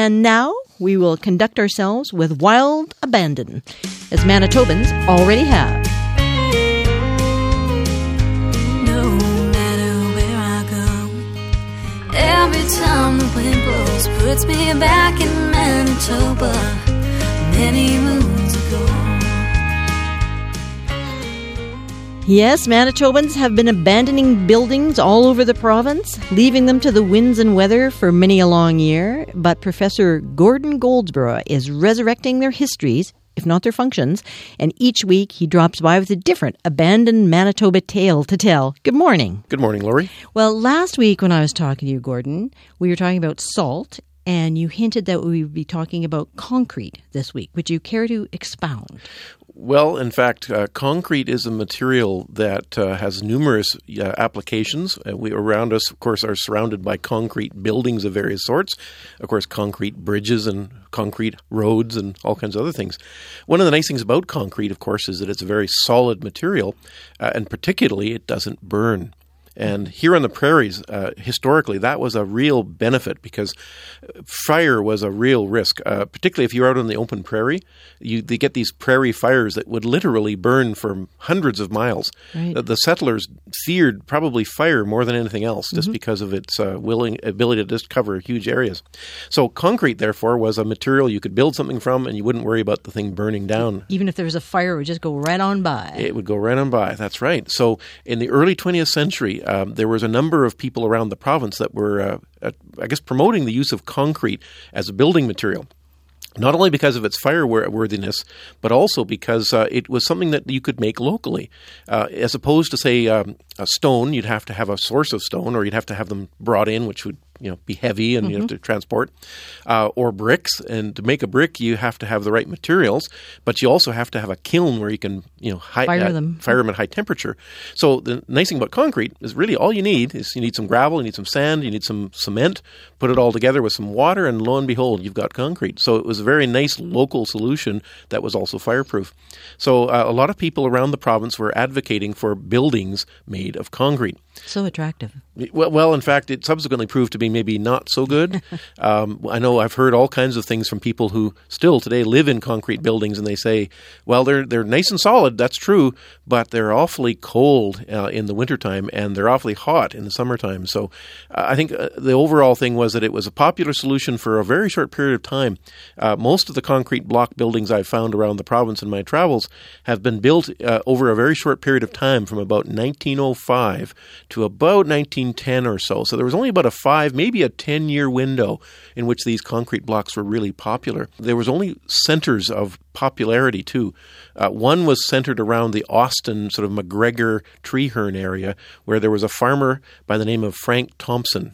And now we will conduct ourselves with wild abandon, as Manitobans already have. No matter where I go, every time the wind blows puts me back in Manitoba many moons ago. Yes, Manitobans have been abandoning buildings all over the province, leaving them to the winds and weather for many a long year. But Professor Gordon Goldsborough is resurrecting their histories, if not their functions, and each week he drops by with a different abandoned Manitoba tale to tell. Good morning. Good morning, Lori. Well, last week when I was talking to you, Gordon, we were talking about salt, and you hinted that we would be talking about concrete this week. Would you care to expound? Well, in fact, concrete is a material that has numerous applications. We around us, of course, are surrounded by concrete buildings of various sorts. Of course, concrete bridges and concrete roads and all kinds of other things. One of the nice things about concrete, of course, is that it's a very solid material, and particularly it doesn't burn. And here on the prairies, historically, that was a real benefit because fire was a real risk, particularly if you're out on the open prairie. They get these prairie fires that would literally burn for hundreds of miles. Right. The settlers feared probably fire more than anything else just because of its ability to just cover huge areas. So concrete, therefore, was a material you could build something from and you wouldn't worry about the thing burning down. Even if there was a fire, it would just go right on by. It would go right on by. That's right. So in the early 20th century, there was a number of people around the province that were, promoting the use of concrete as a building material. Not only because of its fire worthiness, but also because it was something that you could make locally. As opposed to, say, a stone, you'd have to have a source of stone, or you'd have to have them brought in, which would be heavy and you have to transport, or bricks. And to make a brick, you have to have the right materials, but you also have to have a kiln where you can fire them at high temperature. So the nice thing about concrete is really all you need is you need some gravel, you need some sand, you need some cement, put it all together with some water, and lo and behold, you've got concrete. So it was a very nice local solution that was also fireproof. So a lot of people around the province were advocating for buildings made of concrete. So attractive. Well, in fact, it subsequently proved to be maybe not so good. I know I've heard all kinds of things from people who still today live in concrete buildings, and they say, well, they're nice and solid, that's true, but they're awfully cold in the wintertime, and they're awfully hot in the summertime. So I think the overall thing was that it was a popular solution for a very short period of time. Most of the concrete block buildings I've found around the province in my travels have been built over a very short period of time, from about 1905 to about 1910 or so. So there was only about a 5, maybe a 10-year window in which these concrete blocks were really popular. There was only centers of popularity, too. One was centered around the Austin, sort of McGregor, Treeherne area, where there was a farmer by the name of Frank Thompson.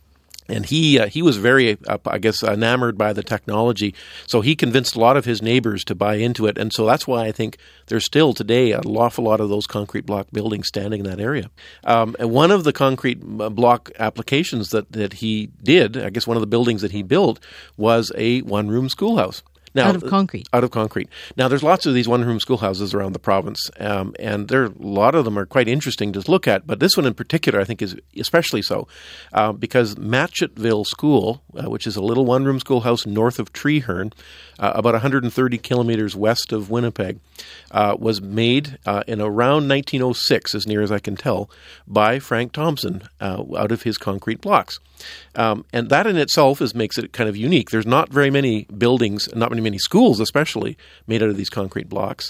And he was very, enamored by the technology. So he convinced a lot of his neighbors to buy into it. And so that's why I think there's still today an awful lot of those concrete block buildings standing in that area. And one of the concrete block applications that he did, I guess one of the buildings that he built, was a one-room schoolhouse. Now, out of concrete. Out of concrete. Now, there's lots of these one-room schoolhouses around the province, and a lot of them are quite interesting to look at. But this one in particular, I think, is especially so, because Matchettville School, which is a little one-room schoolhouse north of Treeherne, about 130 kilometers west of Winnipeg, was made in around 1906, as near as I can tell, by Frank Thompson out of his concrete blocks. And that in itself makes it kind of unique. There's not very many buildings, not many schools especially, made out of these concrete blocks.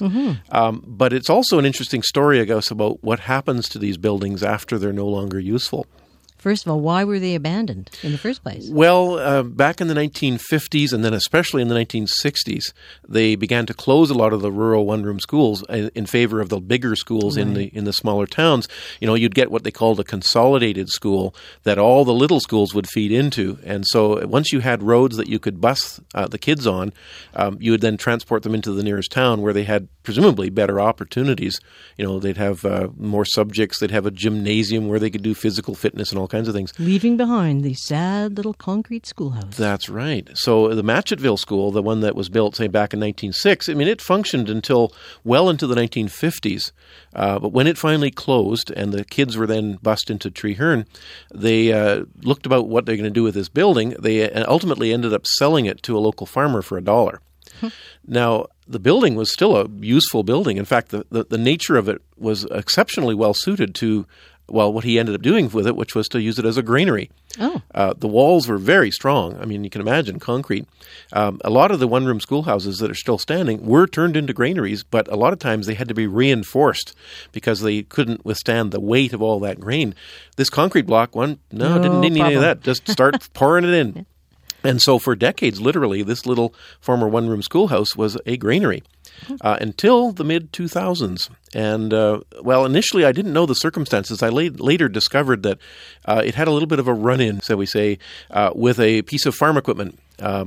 But it's also an interesting story, I guess, about what happens to these buildings after they're no longer useful. First of all, why were they abandoned in the first place? Well, back in the 1950s and then especially in the 1960s, they began to close a lot of the rural one-room schools in favor of the bigger schools in the smaller towns. You'd get what they called a consolidated school that all the little schools would feed into. And so once you had roads that you could bus the kids on, you would then transport them into the nearest town where they had presumably better opportunities. They'd have more subjects. They'd have a gymnasium where they could do physical fitness and all all kinds of things. Leaving behind the sad little concrete schoolhouse. That's right. So the Matchettville School, the one that was built, say, back in 1906, I mean, it functioned until well into the 1950s. But when it finally closed and the kids were then bused into Treeherne, they looked about what they're going to do with this building. They ultimately ended up selling it to a local farmer for $1. Now, the building was still a useful building. In fact, the nature of it was exceptionally well suited to, well, what he ended up doing with it, which was to use it as a granary. Oh. The walls were very strong. I mean, you can imagine concrete. A lot of the one-room schoolhouses that are still standing were turned into granaries, but a lot of times they had to be reinforced because they couldn't withstand the weight of all that grain. This concrete block one, didn't need any of that. Just start pouring it in. And so for decades, literally, this little former one-room schoolhouse was a granary until the mid-2000s. And, well, initially I didn't know the circumstances. I later discovered that it had a little bit of a run-in, so we say, with a piece of farm equipment.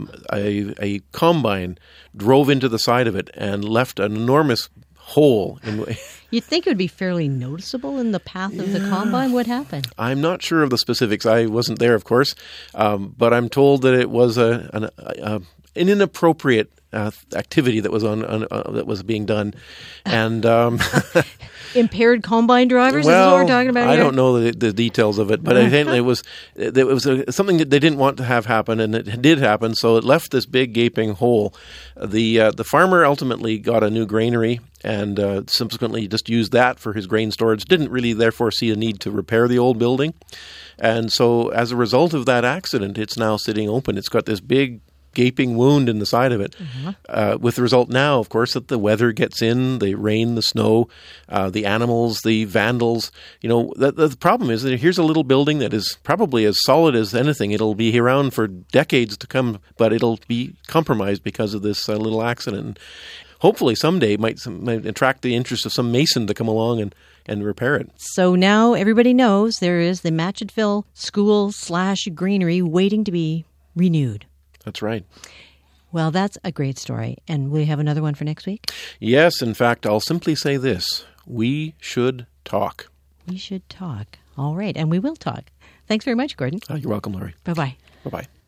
A combine drove into the side of it and left an enormous hole. You'd think it would be fairly noticeable in the path of the combine. What happened? I'm not sure of the specifics. I wasn't there, of course, but I'm told that it was an inappropriate activity that was that was being done, and impaired combine drivers. Well, is what we're talking about here? I don't know the details of it, but evidently it was something that they didn't want to have happen, and it did happen. So it left this big gaping hole. The farmer ultimately got a new granary and subsequently just used that for his grain storage. Didn't really, therefore, see a need to repair the old building, and so as a result of that accident, it's now sitting open. It's got this big gaping wound in the side of it, with the result now, of course, that the weather gets in, the rain, the snow, the animals, the vandals. You know, the problem is that here's a little building that is probably as solid as anything. It'll be around for decades to come, but it'll be compromised because of this little accident. Hopefully someday might attract the interest of some mason to come along and repair it. So now everybody knows there is the Matchettville School/Greenery waiting to be renewed. That's right. Well, that's a great story. And will you have another one for next week? Yes. In fact, I'll simply say this. We should talk. We should talk. All right. And we will talk. Thanks very much, Gordon. Oh, you're welcome, Laurie. Bye-bye. Bye-bye.